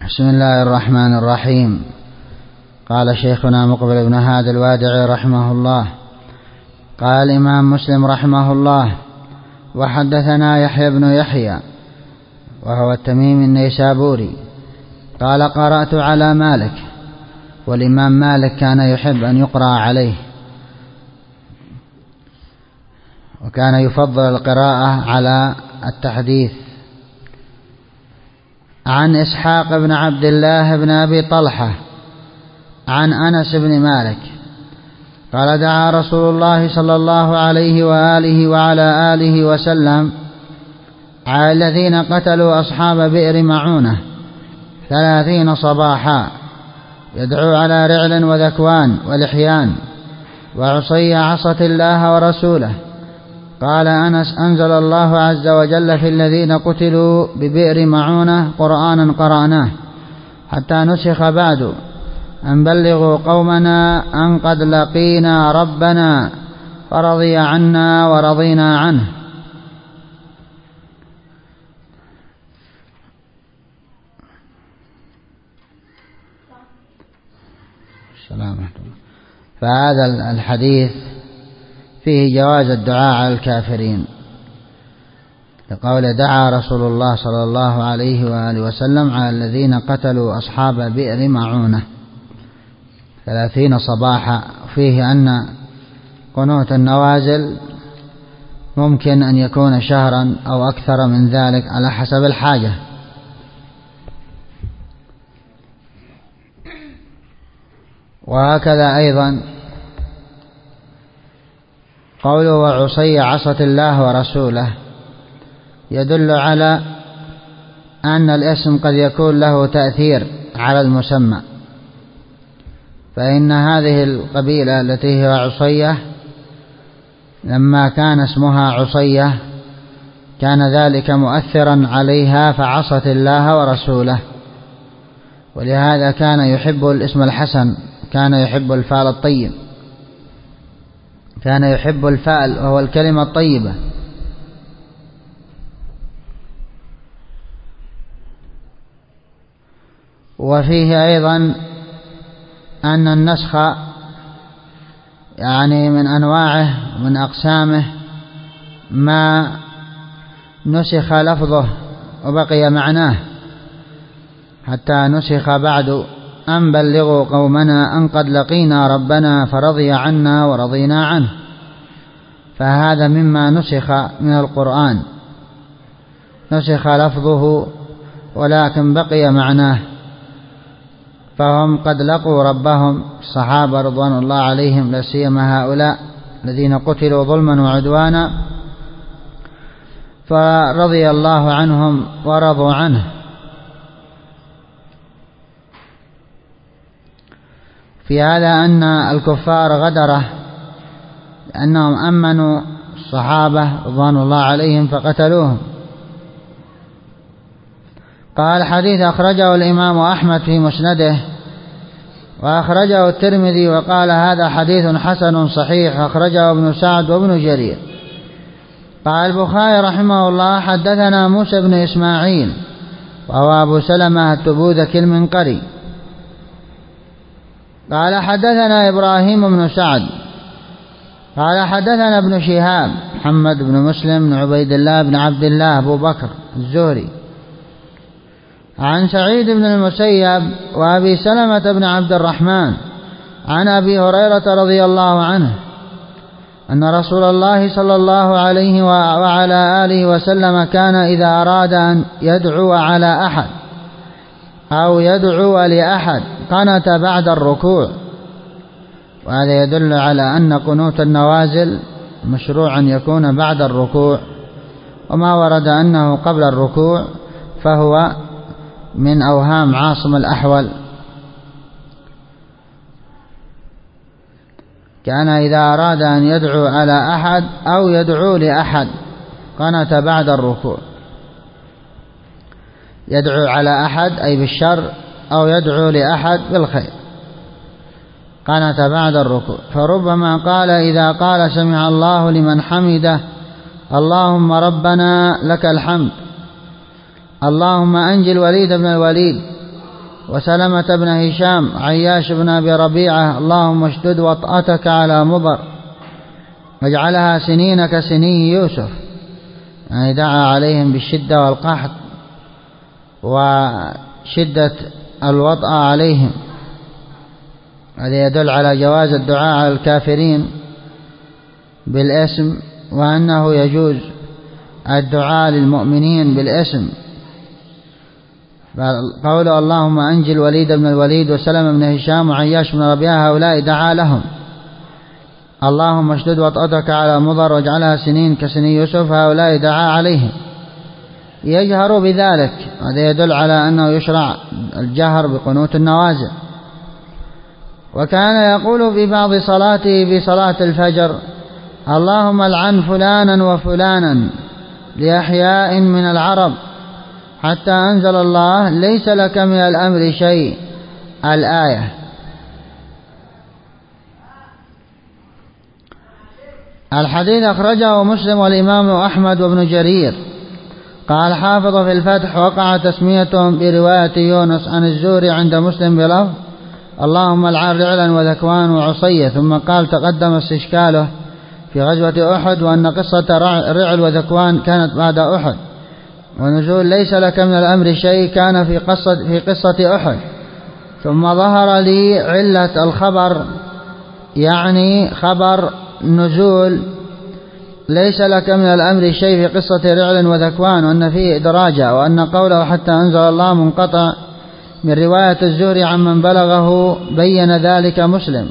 بسم الله الرحمن الرحيم. قال شيخنا مقبل بن هادي الوادعي رحمه الله: قال الإمام مسلم رحمه الله: وحدثنا يحيى بن يحيى وهو التميمي النيسابوري قال: قرأت على مالك. والإمام مالك كان يحب أن يقرأ عليه، وكان يفضل القراءة على التحديث. عن إسحاق بن عبد الله بن أبي طلحة عن أنس بن مالك قال: دعا رسول الله صلى الله عليه وآله وعلى آله وسلم على الذين قتلوا أصحاب بئر معونة 30 صباحا، يدعو على رعل وذكوان ولحيان وعصي عصت الله ورسوله. قال أنس: أنزل الله عز وجل في الذين قتلوا ببئر معونة قرآنا قرأناه حتى نسخ بعد أن بلغوا قومنا أن قد لقينا ربنا فرضي عنا ورضينا عنه. فهذا الحديث فيه جواز الدعاء على الكافرين، لقول: دعا رسول الله صلى الله عليه وآله وسلم على الذين قتلوا أصحاب بئر معونة 30 صباحا. فيه أن قنوت النوازل ممكن أن يكون شهرا أو أكثر من ذلك على حسب الحاجة. وهكذا أيضا قوله: وعصي عصت الله ورسوله، يدل على أن الاسم قد يكون له تأثير على المسمى، فإن هذه القبيلة التي هي عصية لما كان اسمها عصية كان ذلك مؤثرا عليها فعصت الله ورسوله، ولهذا كان يحب الاسم الحسن، كان يحب الفعل الطيب، كان يحب الفعل وهو الكلمة الطيبة. وفيه أيضا أن النسخ يعني من أنواعه ومن أقسامه ما نسخ لفظه وبقي معناه حتى نسخ بعد أن بلغوا قومنا أن قد لقينا ربنا فرضي عنا ورضينا عنه. فهذا مما نسخ من القرآن، نسخ لفظه ولكن بقي معناه، فهم قد لقوا ربهم الصحابة رضوان الله عليهم، لا سيما هؤلاء الذين قتلوا ظلما وعدوانا، فرضي الله عنهم ورضوا عنه. في هذا أن الكفار غدرة لأنهم أمنوا الصحابة رضوان الله عليهم فقتلوهم. قال: حديث أخرجه الإمام أحمد في مسنده، وأخرجه الترمذي وقال: هذا حديث حسن صحيح، أخرجه ابن سعد وابن جرير. قال البخاري رحمه الله: حدثنا موسى بن إسماعيل وهو أبو سلمة التبوذكي المنقري قال: حدثنا إبراهيم بن سعد قال: حدثنا ابن شهاب محمد بن مسلم بن عبيد الله بن عبد الله أبو بكر الزهري عن سعيد بن المسيب وأبي سلمة بن عبد الرحمن عن أبي هريرة رضي الله عنه أن رسول الله صلى الله عليه وعلى آله وسلم كان إذا أراد أن يدعو على أحد أو يدعو لأحد قنت بعد الركوع. وهذا يدل على أن قنوت النوازل مشروع أن يكون بعد الركوع، وما ورد أنه قبل الركوع فهو من أوهام عاصم الأحول. كان إذا أراد أن يدعو على أحد أو يدعو لأحد قنت بعد الركوع، يدعو على أحد أي بالشر أو يدعو لأحد بالخير، قنت بعد الركوع. فربما قال إذا قال سمع الله لمن حمده اللهم ربنا لك الحمد، اللهم أنجي الوليد بن الوليد وسلمة بن هشام عياش بن أبي ربيعة اللهم اشدد وطأتك على مضر واجعلها سنين كسني يوسف، يعني دعا عليهم بالشدة والقحط وشدة الوطأ عليهم. هذا يدل على جواز الدعاء على الكافرين بالاسم، وأنه يجوز الدعاء للمؤمنين بالاسم. قوله اللهم أنجي الوليد بن الوليد وسلم بن هشام وعياش بن ربيعة هؤلاء دعا لهم. اللهم اشدد وطأتك على مضر واجعلها سنين كسني يوسف هؤلاء دعا عليهم، يجهر بذلك. هذا يدل على أنه يشرع الجهر بقنوت النوازل. وكان يقول في بعض صلاته في صلاة الفجر اللهم العن فلانا وفلانا لأحياء من العرب حتى أنزل الله ليس لك من الأمر شيء الآية. الحديث أخرجه مسلم والإمام أحمد وابن جرير. قال حافظ في الفتح وقع تسميتهم برواية يونس عن الزهري عند مسلم بلفظ اللهم العن رعلا وذكوان وعصية، ثم قال تقدم استشكاله في غزوة أحد وأن قصة رعل وذكوان كانت بعد أحد، ونزول ليس لك من الأمر شيء كان في قصة أحد. ثم ظهر لي علة الخبر، يعني خبر نزول ليس لك من الأمر شيء في قصة رعل وذكوان، وأن فيه إدراجا، وأن قوله حتى أنزل الله منقطع من رواية الزهري عمن بلغه بين ذلك مسلم.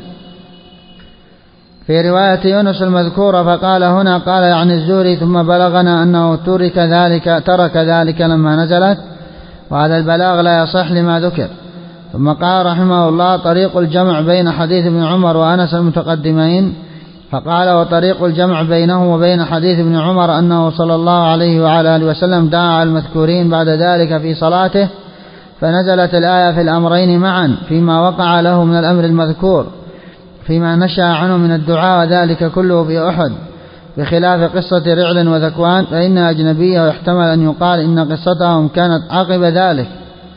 في رواية يونس المذكورة فقال هنا قال يعني الزهري ثم بلغنا أنه ترك ذلك لما نزلت، وهذا البلاغ لا يصح لما ذكر. ثم قال رحمه الله طريق الجمع بين حديث ابن عمر وأنس المتقدمين، فقال وطريق الجمع بينه وبين حديث ابن عمر أنه صلى الله عليه وعلى آله وسلم دعا على المذكورين بعد ذلك في صلاته، فنزلت الآية في الأمرين معا فيما وقع له من الأمر المذكور فيما نشأ عنه من الدعاء، وذلك كله في أحد، بخلاف قصة رعل وذكوان فإنها أجنبية، ويحتمل أن يقال إن قصتهم كانت عقب ذلك.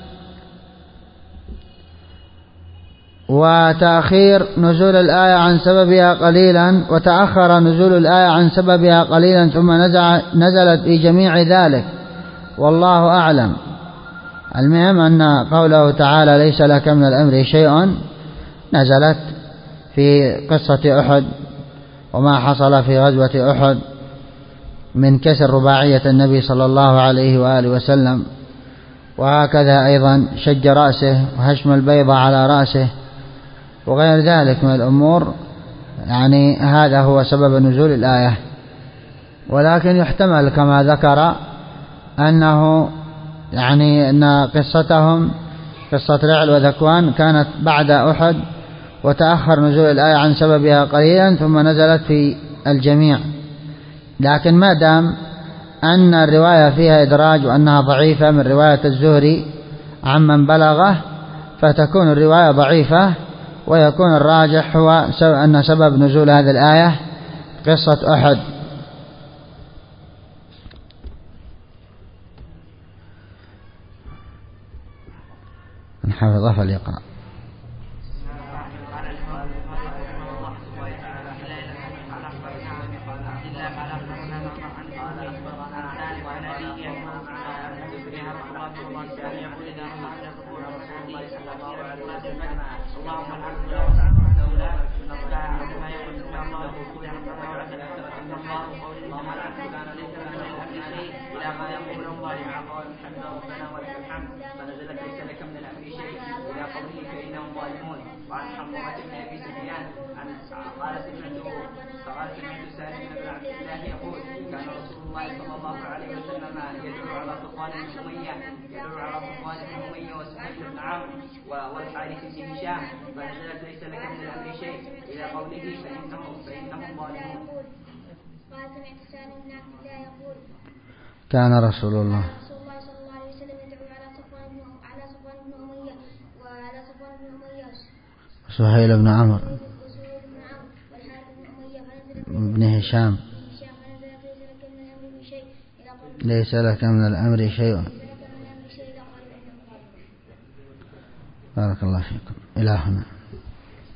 وتأخر نزول الآية عن سببها قليلا، وتأخر نزول الآية عن سببها قليلا ثم نزلت في جميع ذلك، والله أعلم. المهم أن قوله تعالى ليس لك من الأمر شيء نزلت في قصة أحد وما حصل في غزوة أحد من كسر رباعية النبي صلى الله عليه وآله وسلم، وهكذا أيضا شج رأسه وهشم البيضة على رأسه وغير ذلك من الأمور، يعني هذا هو سبب نزول الآية. ولكن يحتمل كما ذكر أنه يعني أن قصتهم قصة رعل وذكوان كانت بعد أحد، وتأخر نزول الآية عن سببها قليلا ثم نزلت في الجميع. لكن ما دام أن الرواية فيها إدراج وأنها ضعيفة من رواية الزهري عمن بلغه، فتكون الرواية ضعيفة، ويكون الراجح هو أن سبب نزول هذه الآية قصة أحد. من حفظه فليقرأ. والحارث بن هشام فنزلت ليس لك من الأمر شيء إلى قوله فإنهم ظالمون. قال سمعت سالم بن عبد الله يقول كان رسول الله صلى الله عليه وسلم يدعو على صفوان بن أمية وعلى صفوان بن أمية سهيل بن عمرو والحارث بن أمية بن هشام ليس لك من الأمر شيء. بارك الله فيكم. إلى هنا.